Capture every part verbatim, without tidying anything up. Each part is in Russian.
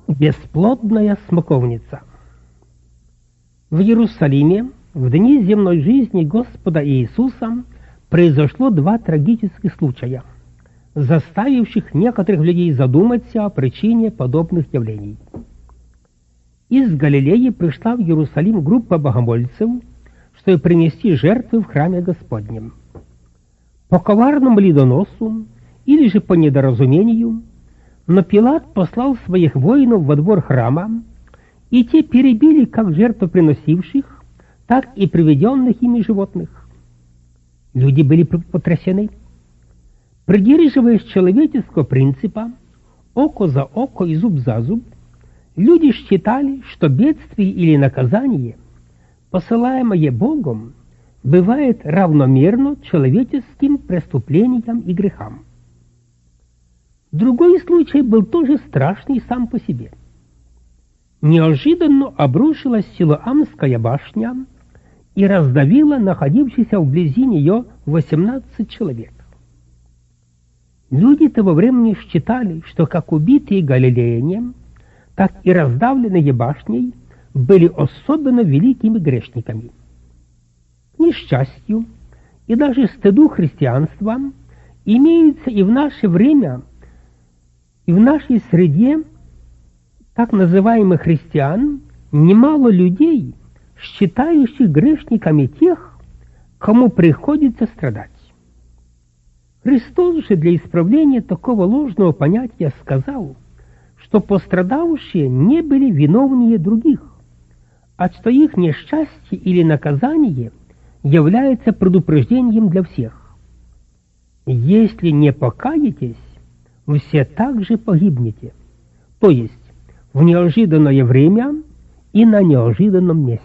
Бесплодная смоковница. В Иерусалиме в дни земной жизни Господа Иисуса произошло два трагических случая, заставивших некоторых людей задуматься о причине подобных явлений. Из Галилеи пришла в Иерусалим группа богомольцев, чтобы принести жертвы в храме Господнем. По коварному ли доносу, или же по недоразумению, но Пилат послал своих воинов во двор храма, и те перебили как жертвоприносивших, так и приведенных ими животных. Люди были потрясены. Придерживаясь человеческого принципа «око за око и зуб за зуб», люди считали, что бедствие или наказание, посылаемое Богом, бывает равномерно человеческим преступлениям и грехам. Другой случай был тоже страшный сам по себе. Неожиданно обрушилась Силоамская башня и раздавила находившихся вблизи нее восемнадцать человек. Люди того времени считали, что как убитые галилеяне, так и раздавленные башней были особенно великими грешниками. К несчастью и даже стыду христианства имеются и в наше время, и в нашей среде так называемых христиан немало людей, считающих грешниками тех, кому приходится страдать. Христос же для исправления такого ложного понятия сказал, что пострадавшие не были виновнее других, а что их несчастье или наказание является предупреждением для всех. Если не покаетесь, вы все также погибнете, то есть в неожиданное время и на неожиданном месте.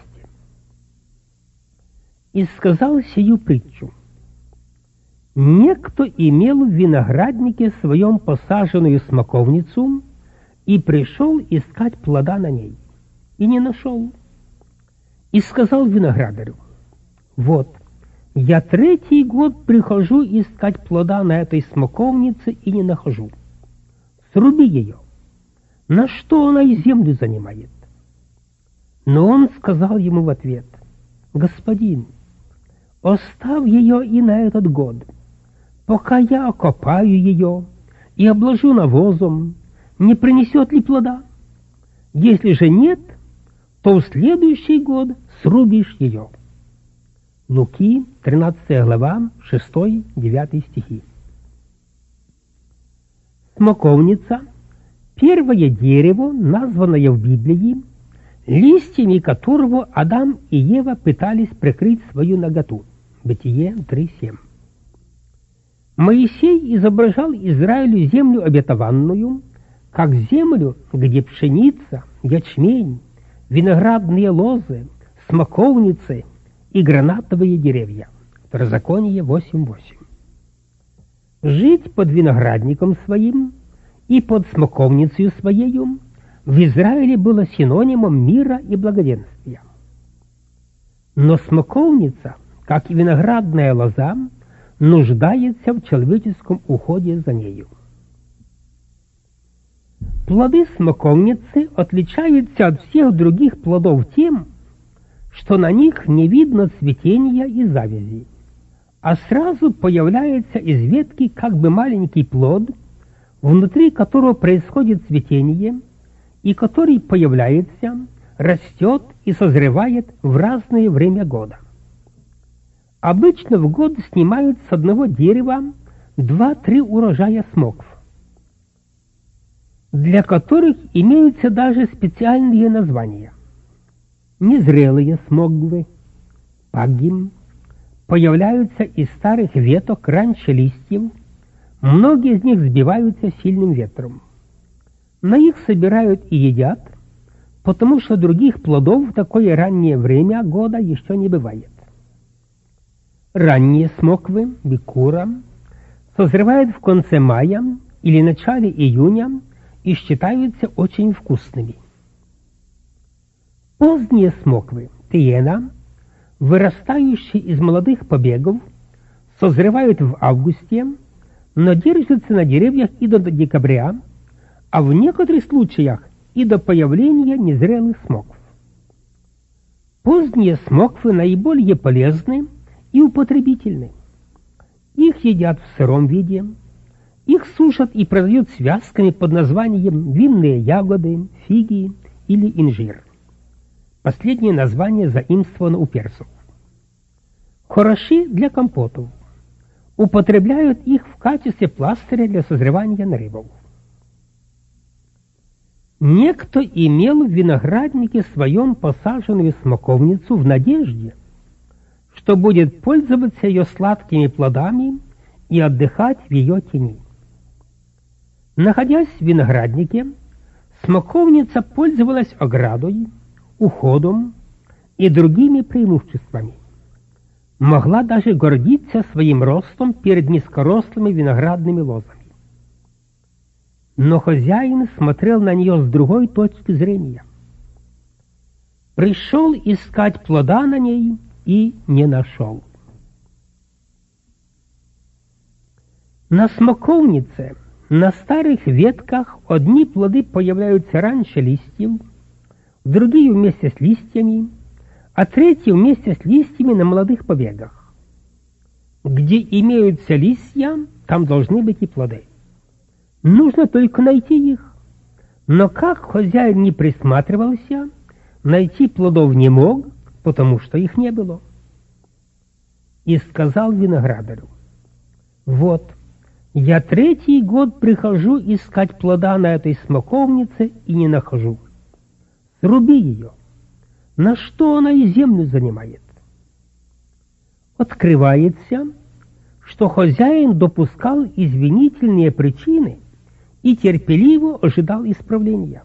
И сказал сию притчу. Некто имел в винограднике своем посаженную смоковницу и пришел искать плода на ней, и не нашел. И сказал виноградарю: вот, я третий год прихожу искать плода на этой смоковнице и не нахожу. Сруби ее. На что она и землю занимает? Но он сказал ему в ответ: господин, оставь ее и на этот год, пока я окопаю ее и обложу навозом, не принесет ли плода? Если же нет, то в следующий год срубишь ее. Луки, тринадцатая глава, шестой-девятый стихи. Смоковница – первое дерево, названное в Библии, листьями которого Адам и Ева пытались прикрыть свою наготу. Бытие три семь. Моисей изображал Израилю землю обетованную, как землю, где пшеница, ячмень, виноградные лозы, смоковницы и гранатовые деревья. Второзаконие восемь восемь. Жить под виноградником своим и под смоковницей своею в Израиле было синонимом мира и благоденствия. Но смоковница, как и виноградная лоза, нуждается в человеческом уходе за нею. Плоды смоковницы отличаются от всех других плодов тем, что на них не видно цветения и завязи, а сразу появляется из ветки как бы маленький плод, внутри которого происходит цветение, и который появляется, растет и созревает в разное время года. Обычно в год снимают с одного дерева два-три урожая смокв, для которых имеются даже специальные названия. Незрелые смоквы, пагим, появляются из старых веток раньше листьев, многие из них сбиваются сильным ветром. Но их собирают и едят, потому что других плодов в такое раннее время года еще не бывает. Ранние смоквы, бикура, созревают в конце мая или начале июня и считаются очень вкусными. Поздние смоквы, тиена, вырастающие из молодых побегов, созревают в августе, но держатся на деревьях и до декабря, а в некоторых случаях и до появления незрелых смокв. Поздние смоквы наиболее полезны и употребительны. Их едят в сыром виде, их сушат и продают связками под названием винные ягоды, фиги или инжир. Последнее название заимствовано у персов. Хороши для компотов. Употребляют их в качестве пластыря для созревания нарывов. Некто имел в винограднике своем посаженную смоковницу в надежде, что будет пользоваться ее сладкими плодами и отдыхать в ее тени. Находясь в винограднике, смоковница пользовалась оградой, уходом и другими преимуществами. Могла даже гордиться своим ростом перед низкорослыми виноградными лозами. Но хозяин смотрел на нее с другой точки зрения. Пришел искать плода на ней и не нашел. На смоковнице, на старых ветках одни плоды появляются раньше листьев, другие вместе с листьями, а третьи вместе с листьями на молодых побегах. Где имеются листья, там должны быть и плоды. Нужно только найти их. Но как хозяин не присматривался, найти плодов не мог, потому что их не было. И сказал виноградарю: вот, я третий год прихожу искать плода на этой смоковнице и не нахожу. Сруби ее. На что она и землю занимает? Открывается, что хозяин допускал извинительные причины и терпеливо ожидал исправления.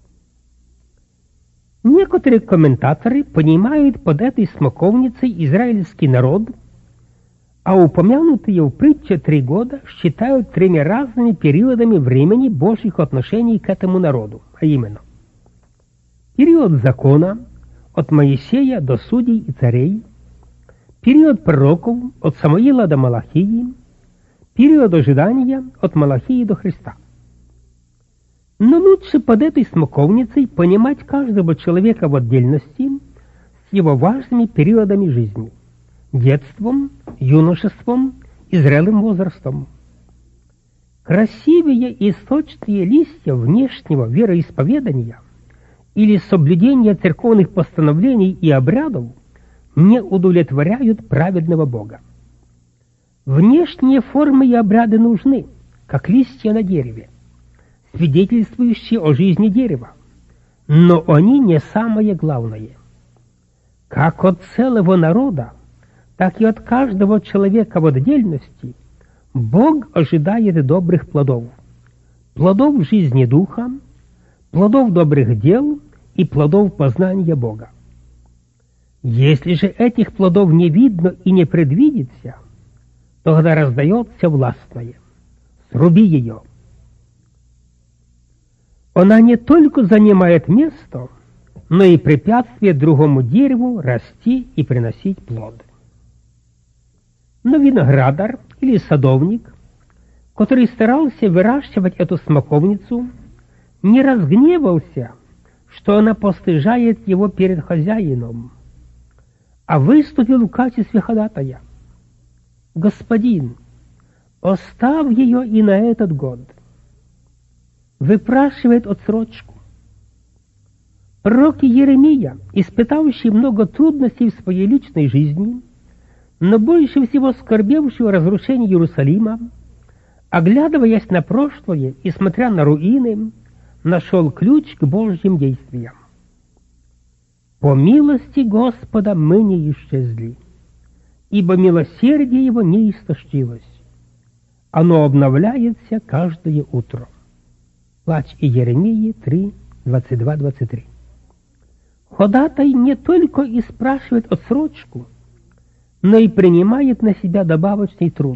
Некоторые комментаторы понимают под этой смоковницей израильский народ, а упомянутые в притче три года считают тремя разными периодами времени Божьих отношений к этому народу, а именно период закона от Моисея до судей и царей, период пророков от Самуила до Малахии, период ожидания от Малахии до Христа. Но лучше под этой смоковницей понимать каждого человека в отдельности с его важными периодами жизни – детством, юношеством и зрелым возрастом. Красивые и сочные листья внешнего вероисповедания или соблюдения церковных постановлений и обрядов не удовлетворяют праведного Бога. Внешние формы и обряды нужны, как листья на дереве, свидетельствующие о жизни дерева, но они не самое главное. Как от целого народа, так и от каждого человека в отдельности Бог ожидает добрых плодов, плодов жизни духа, плодов добрых дел и плодов познания Бога. Если же этих плодов не видно и не предвидится, тогда раздается властное: сруби ее. Она не только занимает место, но и препятствие другому дереву расти и приносить плод. Но виноградар или садовник, который старался выращивать эту смоковницу, не разгневался, что она постыжает его перед хозяином, а выступил в качестве ходатая: «Господин, оставь ее и на этот год». Выпрашивает отсрочку. Пророк Иеремия, испытавший много трудностей в своей личной жизни, но больше всего скорбевший о разрушении Иерусалима, оглядываясь на прошлое и смотря на руины, нашел ключ к Божьим действиям. «По милости Господа мы не исчезли, ибо милосердие Его не истощилось. Оно обновляется каждое утро». Плач Иеремии три, двадцать два двадцать три. Ходатай не только и спрашивает отсрочку, но и принимает на себя добавочный труд.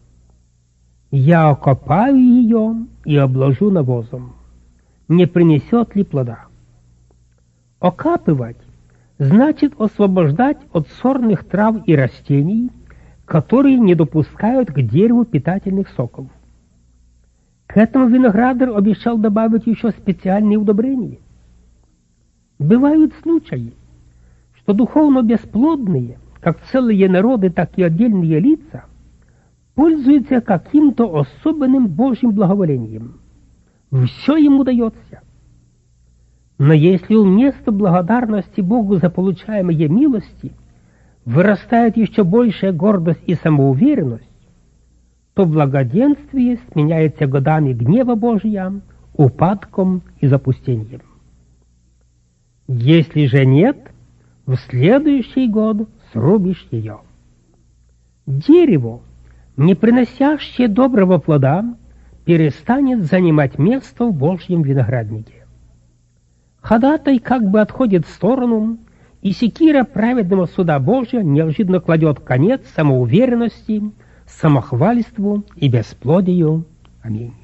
«Я окопаю ее и обложу навозом. Не принесет ли плода?» Окапывать значит освобождать от сорных трав и растений, которые не допускают к дереву питательных соков. К этому виноградарь обещал добавить еще специальные удобрения. Бывают случаи, что духовно бесплодные, как целые народы, так и отдельные лица, пользуются каким-то особенным Божьим благоволением. Все им удается. Но если вместо благодарности Богу за получаемые милости вырастает еще большая гордость и самоуверенность, то благоденствие сменяется годами гнева Божия, упадком и запустением. Если же нет, в следующий год срубишь ее. Дерево, не приносящее доброго плода, перестанет занимать место в Божьем винограднике. Ходатай как бы отходит в сторону, и секира праведного суда Божия неожиданно кладет конец самоуверенности, самохвальству и бесплодию. Аминь.